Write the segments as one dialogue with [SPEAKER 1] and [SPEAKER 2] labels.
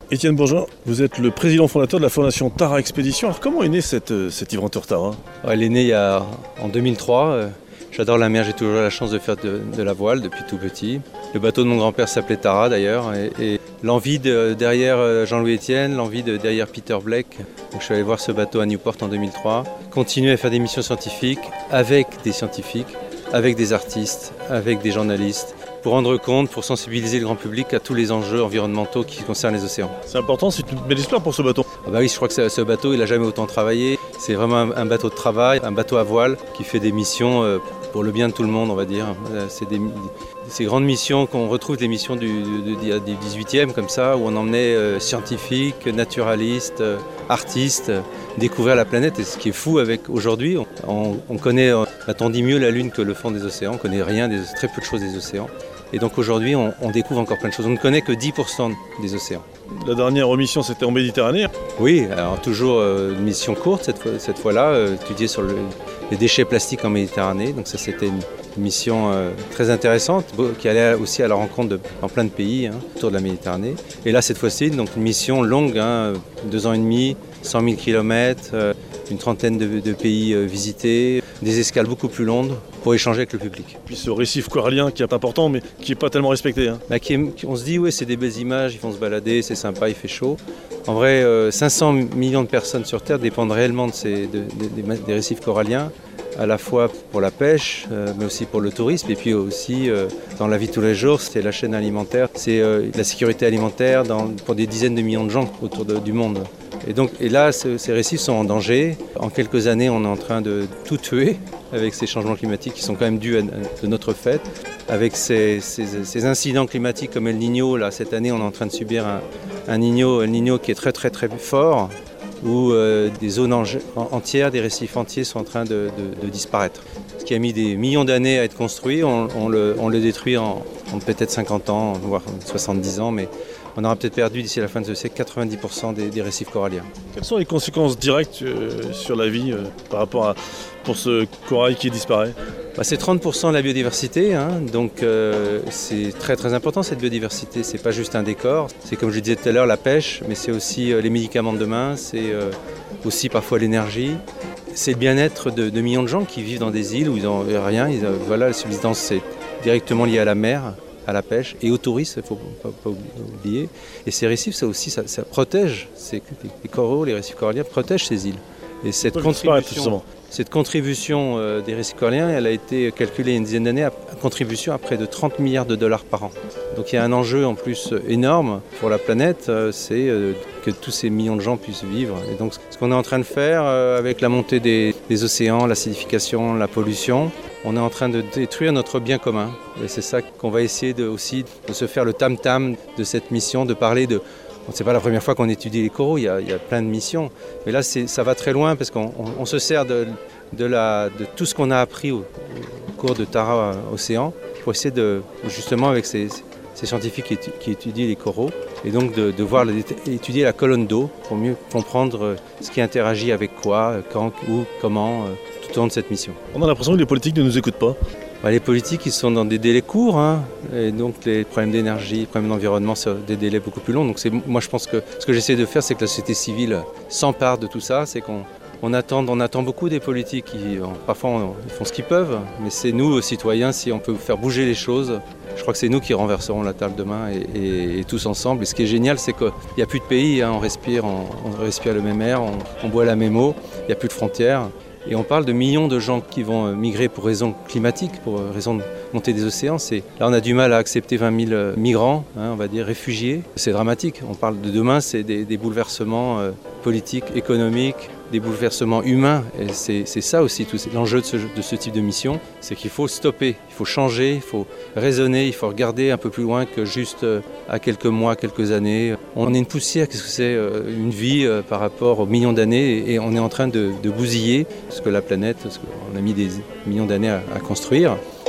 [SPEAKER 1] Étienne Bourgeon, vous êtes le président fondateur de la fondation Tara Expédition. Alors comment est née cette aventure Tara ?
[SPEAKER 2] Elle est née en 2003. J'adore la mer, j'ai toujours eu la chance de faire de la voile depuis tout petit. Le bateau de mon grand-père s'appelait Tara d'ailleurs. Et l'envie derrière Jean-Louis Etienne, l'envie derrière Peter Blake. Donc je suis allé voir ce bateau à Newport en 2003. Continuer à faire des missions scientifiques avec des scientifiques, avec des artistes, avec des journalistes, pour rendre compte, pour sensibiliser le grand public à tous les enjeux environnementaux qui concernent les océans.
[SPEAKER 1] C'est important, c'est une belle histoire pour ce bateau.
[SPEAKER 2] Oui, je crois que ce bateau, il n'a jamais autant travaillé. C'est vraiment un bateau de travail, un bateau à voile qui fait des missions pour le bien de tout le monde, on va dire. C'est ces grandes missions qu'on retrouve, des missions du 18e comme ça, où on emmenait scientifiques, naturalistes, artistes, découvrir la planète. Et ce qui est fou avec aujourd'hui, on connaît, on dit mieux la Lune que le fond des océans, on ne connaît rien, très peu de choses des océans. Et donc aujourd'hui, on découvre encore plein de choses. On ne connaît que 10% des océans.
[SPEAKER 1] La dernière mission, c'était en Méditerranée.
[SPEAKER 2] Oui, alors toujours une mission courte cette fois-là, étudier sur les déchets plastiques en Méditerranée. Donc ça, c'était une mission très intéressante qui allait aussi à la rencontre dans plein de pays autour de la Méditerranée. Et là, cette fois-ci, donc une mission longue, 2 ans et demi, 100 000 km, une trentaine de pays visités, des escales beaucoup plus longues pour échanger avec le public.
[SPEAKER 1] Puis ce récif corallien qui est important mais qui n'est pas tellement respecté.
[SPEAKER 2] On se dit, oui, c'est des belles images, ils vont se balader, c'est sympa, il fait chaud. En vrai, 500 millions de personnes sur Terre dépendent réellement des récifs coralliens, à la fois pour la pêche, mais aussi pour le tourisme, et puis aussi dans la vie de tous les jours, c'est la chaîne alimentaire, c'est la sécurité alimentaire pour des dizaines de millions de gens autour du monde. Et là, ces récifs sont en danger. En quelques années, on est en train de tout tuer avec ces changements climatiques qui sont quand même dus de notre fait. Avec ces incidents climatiques comme El Niño, là, cette année, on est en train de subir un El Niño qui est très très très fort, où des zones entières, des récifs entiers sont en train de disparaître. Ce qui a mis des millions d'années à être construit, on le détruit en peut-être 50 ans, voire 70 ans, mais on aura peut-être perdu d'ici la fin de ce siècle 90% des récifs coralliens.
[SPEAKER 1] Quelles sont les conséquences directes sur la vie par rapport pour ce corail qui disparaît ?
[SPEAKER 2] C'est 30% de la biodiversité, donc c'est très très important cette biodiversité. C'est pas juste un décor, c'est comme je disais tout à l'heure la pêche, mais c'est aussi les médicaments de demain, c'est aussi parfois l'énergie. C'est le bien-être de millions de gens qui vivent dans des îles où ils n'ont rien. La subsistance c'est directement lié à la mer, à la pêche et au tourisme, il ne faut pas oublier. Et ces récifs, ça aussi, ça protège, les coraux, les récifs coralliens protègent ces îles. Et cette contribution des récifs coralliens, elle a été calculée il y a une dizaine d'années, à contribution à près de 30 milliards de dollars par an. Donc il y a un enjeu en plus énorme pour la planète, c'est que tous ces millions de gens puissent vivre. Et donc ce qu'on est en train de faire avec la montée des océans, l'acidification, la pollution, on est en train de détruire notre bien commun. Et c'est ça qu'on va essayer de se faire le tam-tam de cette mission, de parler de... C'est pas la première fois qu'on étudie les coraux, il y a plein de missions. Mais là, ça va très loin parce qu'on se sert de tout ce qu'on a appris au cours de Tara Océan pour essayer justement avec ces scientifiques qui étudient les coraux et donc étudier la colonne d'eau pour mieux comprendre ce qui interagit avec quoi, quand, où, comment, tout au long de cette mission.
[SPEAKER 1] On a l'impression que les politiques ne nous écoutent pas.
[SPEAKER 2] Les politiques, ils sont dans des délais courts, et donc les problèmes d'énergie, les problèmes d'environnement, c'est des délais beaucoup plus longs. Donc moi, je pense que ce que j'essaie de faire, c'est que la société civile s'empare de tout ça. C'est qu'on attend beaucoup des politiques. Parfois, ils font ce qu'ils peuvent, mais c'est nous, citoyens, si on peut faire bouger les choses. Je crois que c'est nous qui renverserons la table demain et tous ensemble. Et ce qui est génial, c'est qu'il n'y a plus de pays. On respire le même air, on boit la même eau. Il n'y a plus de frontières. Et on parle de millions de gens qui vont migrer pour raisons climatiques, pour raisons de montée des océans. Là, on a du mal à accepter 20 000 migrants, on va dire réfugiés. C'est dramatique. On parle de demain, c'est des bouleversements politiques, économiques, des bouleversements humains. Et c'est ça aussi, l'enjeu de ce type de mission, c'est qu'il faut stopper, il faut changer, il faut raisonner, il faut regarder un peu plus loin que juste à quelques mois, quelques années. On est une poussière, qu'est-ce que c'est une vie par rapport aux millions d'années et on est en train de bousiller ce que la planète, ce qu'on a mis des millions d'années à construire.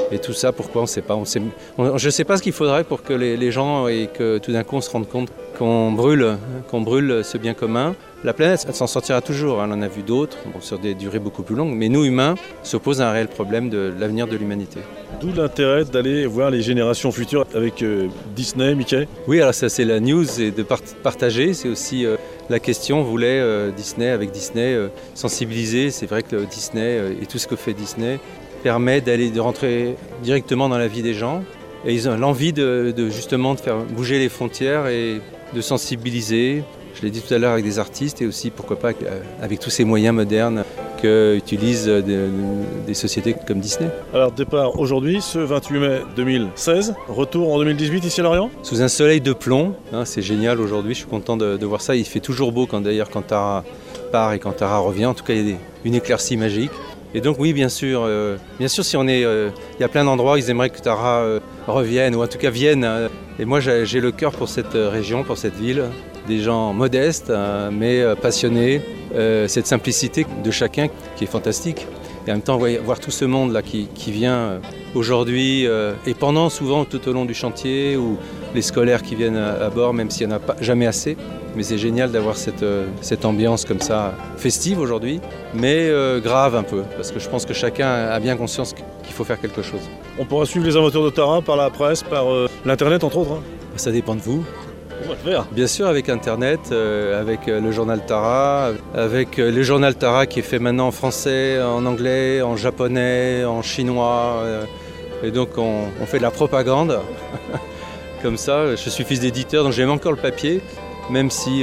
[SPEAKER 2] Et tout ça, pourquoi on ne sait pas. Je ne sais pas ce qu'il faudrait pour que les gens et que tout d'un coup on se rende compte qu'on brûle ce bien commun. La planète, elle s'en sortira toujours, hein. On en a vu d'autres, sur des durées beaucoup plus longues, mais nous, humains, se pose un réel problème de l'avenir de l'humanité.
[SPEAKER 1] D'où l'intérêt d'aller voir les générations futures avec Disney, Mickey.
[SPEAKER 2] Oui, alors ça c'est la news et de partager, c'est aussi la question, on voulait Disney, sensibiliser. C'est vrai que Disney et tout ce que fait Disney permet de rentrer directement dans la vie des gens. Et ils ont l'envie justement de faire bouger les frontières et de sensibiliser. Je l'ai dit tout à l'heure avec des artistes et aussi, pourquoi pas, avec tous ces moyens modernes qu'utilisent des sociétés comme Disney.
[SPEAKER 1] Alors départ aujourd'hui, ce 28 mai 2016, retour en 2018 ici à Lorient.
[SPEAKER 2] Sous un soleil de plomb, hein, c'est génial aujourd'hui, je suis content de voir ça. Il fait toujours beau quand Tara part et quand Tara revient, en tout cas il y a une éclaircie magique. Et donc oui, bien sûr si on est, il y a plein d'endroits, ils aimeraient que Tara revienne, ou en tout cas vienne. Et moi j'ai le cœur pour cette région, pour cette ville. Des gens modestes, mais passionnés. Cette simplicité de chacun qui est fantastique. Et en même temps, voir tout ce monde-là qui vient aujourd'hui et pendant souvent tout au long du chantier, ou les scolaires qui viennent à bord, même s'il n'y en a pas jamais assez. Mais c'est génial d'avoir cette ambiance comme ça, festive aujourd'hui, mais grave un peu, parce que je pense que chacun a bien conscience qu'il faut faire quelque chose.
[SPEAKER 1] On pourra suivre les aventures de Tara par la presse, par l'internet entre autres.
[SPEAKER 2] Ça dépend de vous.
[SPEAKER 1] On va le faire.
[SPEAKER 2] Bien sûr, avec Internet, avec le journal Tara, avec le journal Tara qui est fait maintenant en français, en anglais, en japonais, en chinois. Et donc on fait de la propagande. Comme ça, je suis fils d'éditeur, donc j'aime encore le papier, même si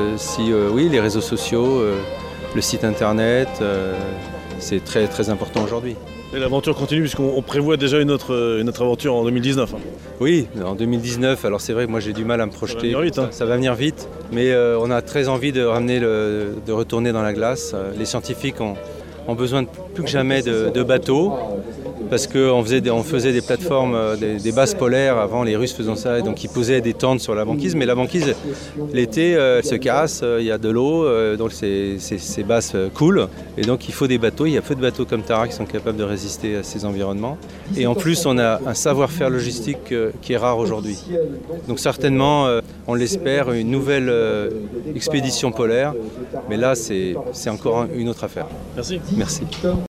[SPEAKER 2] oui, les réseaux sociaux, le site Internet, c'est très, très important aujourd'hui.
[SPEAKER 1] Et l'aventure continue puisqu'on prévoit déjà une autre aventure en 2019.
[SPEAKER 2] Oui, en 2019, alors c'est vrai que moi j'ai du mal à me projeter.
[SPEAKER 1] Ça va venir vite,
[SPEAKER 2] mais on a très envie de retourner dans la glace. Les scientifiques ont besoin plus que jamais de bateaux, parce qu'on faisait des plateformes, des bases polaires. Avant, les Russes faisaient ça, et donc ils posaient des tentes sur la banquise, mais la banquise, l'été, elle se casse, il y a de l'eau, donc ces bases coulent, et donc il faut des bateaux. Il y a peu de bateaux comme Tara qui sont capables de résister à ces environnements. Et en plus, on a un savoir-faire logistique qui est rare aujourd'hui. Donc certainement, on l'espère, une nouvelle expédition polaire, mais là, c'est encore une autre affaire.
[SPEAKER 1] Merci.
[SPEAKER 2] Merci.